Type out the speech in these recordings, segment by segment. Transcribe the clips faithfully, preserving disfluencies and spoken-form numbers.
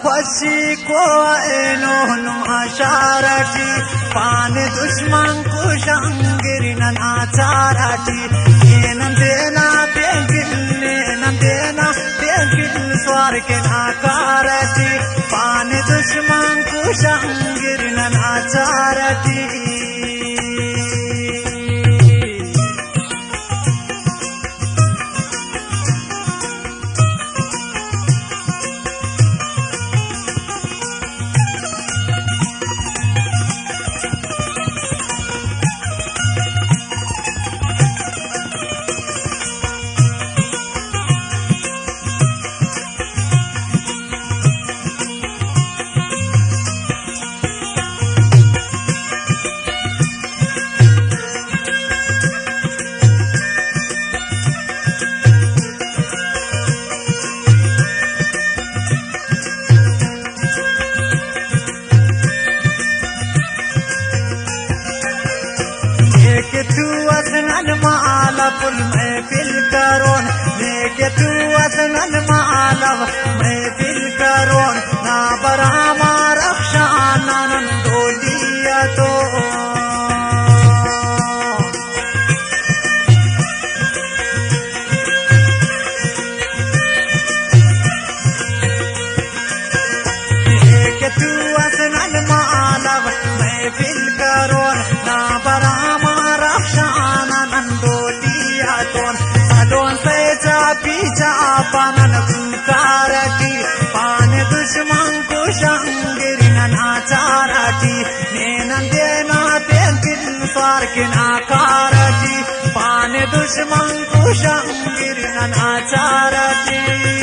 خوشی کو اینو نم اشارتی پان دشمن کو شنگرینن آچارتی اینن دینا بینکل اینن دینا بینکل سوارکن آکارتی پان دشمن کو شنگرینن آچارتی تو وطن معلب المحفل كارون ليك تو وطن معلب محفل كارون نابر عمار أخشانا نندوليتو ليك تو وطن معلب محفل كارون نابر salon sai chapi chapanan karati pan dushman ko shangirina acharati nenan dena tenkin sarkin akarati pan dushman ko shangirina acharati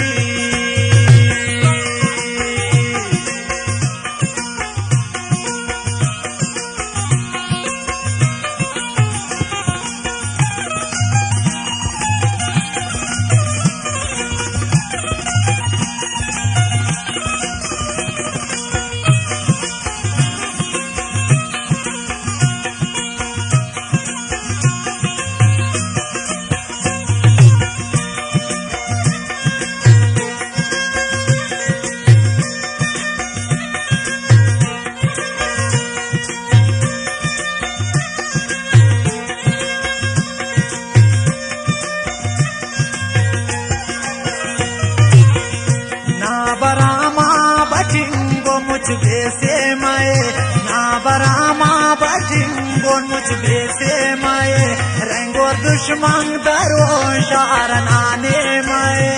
मुझ बेसे माए ना बरामा बटिंगोन मुझ बेसे माए रंगो दुश्मन दरो शार नाने माए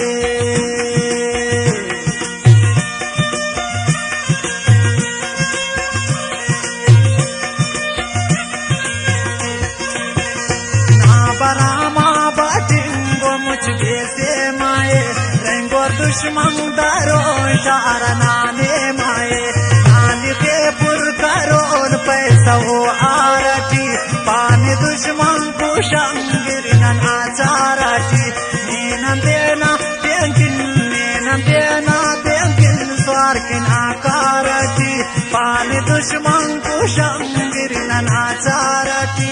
ना बरामा बटिंगो मुझ बेसे माए रंगो दुश्मन दरो शार नाने पैसा वो आरती पान दुश्मन को शंगिरना आचारती नेनं देना बेंकिन नेनं देना बेंकिन स्वार्किन आकारती पान दुश्मन को शंगिरना आचारती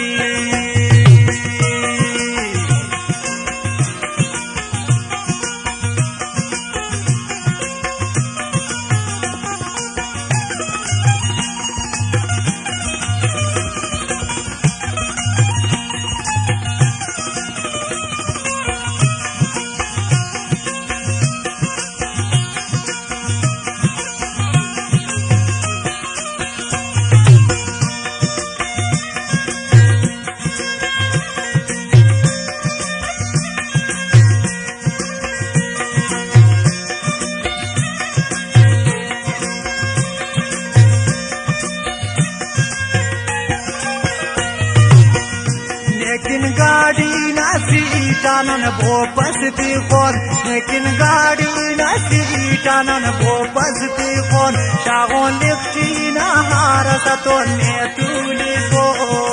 लेकिन गाड़ी ना सीटानन वो बसती कौन लेकिन गाड़ी ना सीटानन वो बसती कौन शागोन लिखती ना हारसा तो ने तूली को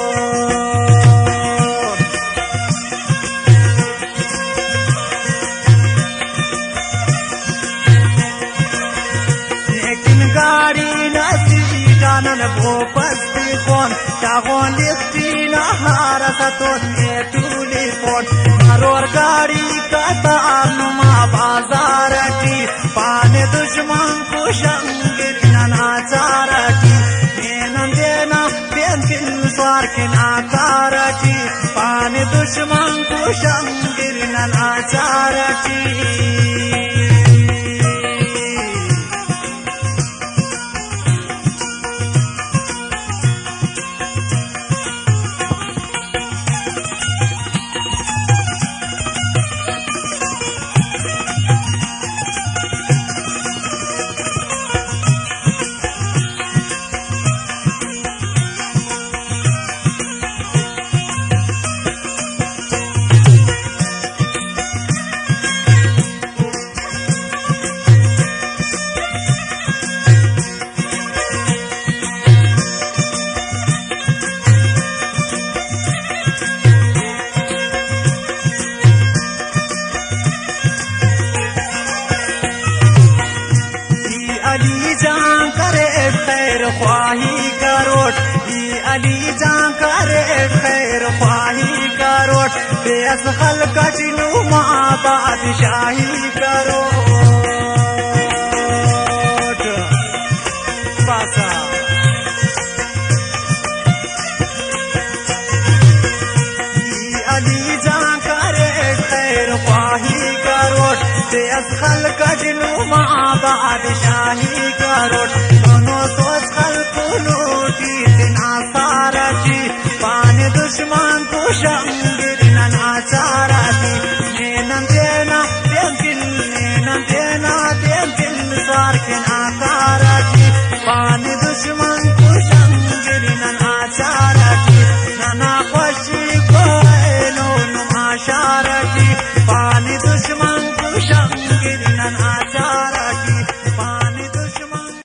लेकिन गाड़ी ना सीटानन वो बसती कौन शागोन लिखती हारसा तो ने तूली फोन मरोर गाड़ी का तार नुमा बाजार की पान दुश्मन kushangir nana charati nenam dena benkin swarkin akarati pani dushman kushangir nana charati अली जान करे खैर ख्वाही करोट ये अली जान करे खैर ख्वाही करोट बेअस खल्क जिनुमा बादशाही करोट पासा ये अली जान करे खैर ख्वाही करोट बेअस खल्क जिनुमा बादशाही करोट दोनों सोच खल्क लूटी बिना सारची पान दुश्मन को शंगिर नना चारती नैनम देना तेम दिल नैनम देना तेम दिल सार के नाका